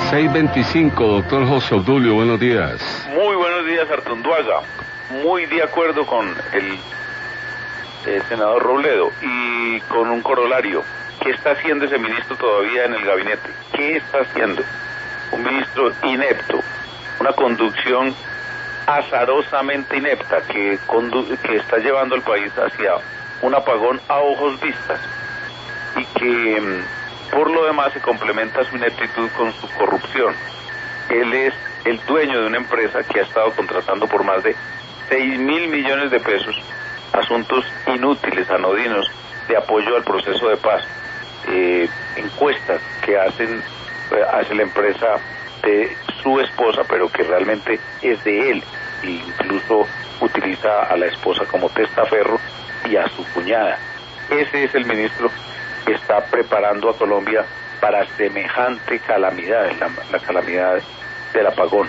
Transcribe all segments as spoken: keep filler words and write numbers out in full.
seis veinticinco, doctor José Obdulio, buenos días. Muy buenos días, Artunduaga. Muy de acuerdo con el, el senador Robledo y con un corolario. ¿Qué está haciendo ese ministro todavía en el gabinete? ¿Qué está haciendo? Un ministro inepto, una conducción azarosamente inepta que, condu que está llevando al país hacia un apagón a ojos vistas y que por lo demás se complementa su ineptitud con su corrupción. Él es el dueño de una empresa que ha estado contratando por más de seis mil millones de pesos asuntos inútiles, anodinos, de apoyo al proceso de paz. Eh, encuestas que hacen eh, hace la empresa de su esposa, pero que realmente es de él, e incluso utiliza a la esposa como testaferro y a su cuñada. Ese es el ministro que está preparando a Colombia para semejante calamidad, la, la calamidad del apagón.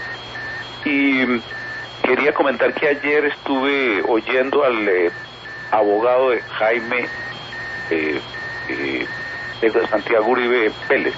Y quería comentar que ayer estuve oyendo al eh, abogado de Jaime eh, eh, de Santiago Uribe Vélez.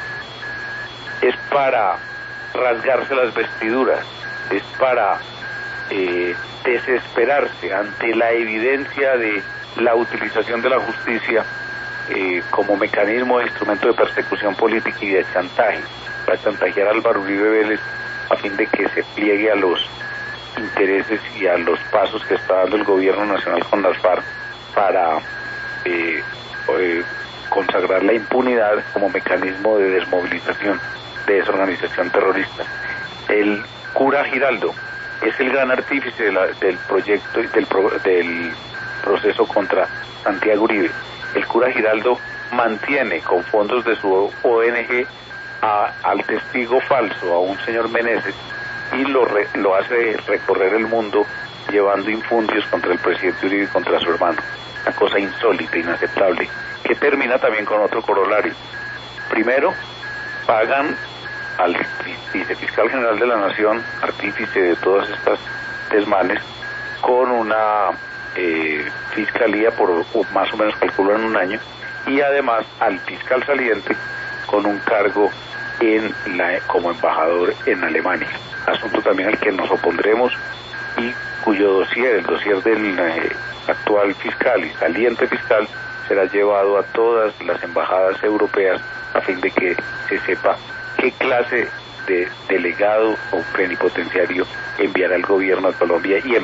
Es para rasgarse las vestiduras, es para eh, desesperarse ante la evidencia de la utilización de la justicia eh, como mecanismo de instrumento de persecución política y de chantaje, para chantajear a Álvaro Uribe Vélez a fin de que se pliegue a los intereses y a los pasos que está dando el gobierno nacional con las FARC para eh, eh, consagrar la impunidad como mecanismo de desmovilización de esa organización terrorista. El cura Giraldo es el gran artífice de la, del proyecto del, pro, del proceso contra Santiago Uribe. El cura Giraldo mantiene con fondos de su O N G a, al testigo falso, a un señor Meneses, y lo, re, lo hace recorrer el mundo llevando infundios contra el presidente Uribe y contra su hermano. Una cosa insólita, inaceptable, que termina también con otro corolario. Primero, pagan al vicefiscal general de la Nación, artífice de todas estas desmanes, con una eh, fiscalía por más o menos calculo en un año, y además al fiscal saliente con un cargo en la, como embajador en Alemania, asunto también al que nos opondremos y cuyo dossier, el dossier del eh, actual fiscal y saliente fiscal, será llevado a todas las embajadas europeas a fin de que se sepa qué clase de delegado o plenipotenciario enviará el gobierno a Colombia y en